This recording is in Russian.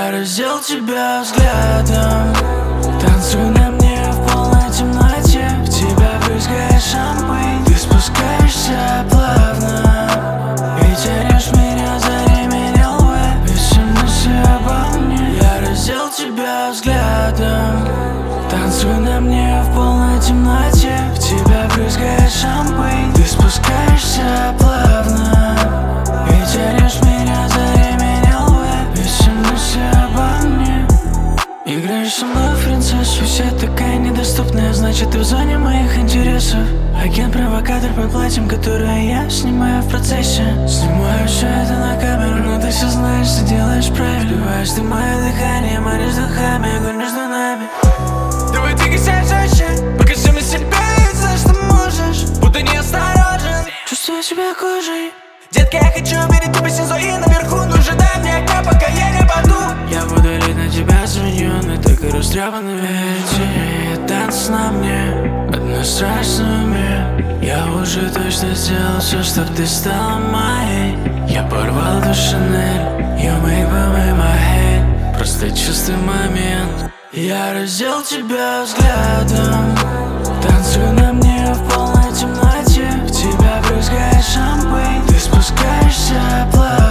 Я раздел тебя взглядом. Танцуй на мне в полной темноте. В тебя брызгает шампунь. Ты спускаешься плавно и тянешь меня за ремень ЛВ. Все мысли обо мне. Я раздел тебя взглядом. Танцуй на мне в полной темноте. В тебя брызгает шампунь. Ты спускаешься плавно и тянешь меня за ремень ЛВ. Все мысли обо мне. Играешь со мной в принцессу. Вся такая недоступная, значит ты в зоне моих интересов. Агент-провокатор под платьем, которое я снимаю в процессе. Снимаю все это на камеру, но ты все знаешь, что делаешь правильно. Вливаешь ты мое дыхание, моришь духами, огонь между нами. Давай двигайся жестче, покажи мне себя и знай, что можешь. Будто неосторожен, чувствую себя кожей. Детка, я хочу видеть тебя снизу и наверху. Но ожидай мне огня, пока я не паду. Я буду лить на тебя звоню, но так и растрепанный ведь. Танцы на мне, одно страшное уме. Я уже точно сделал все, чтоб ты стала моей. Я порвал ту Шанель, you make my head. Просто чувствуй момент. Я раздел тебя взглядом. Танцуй на мне в полной темноте. В тебя брызгает шампунь. Ты спускаешься плавно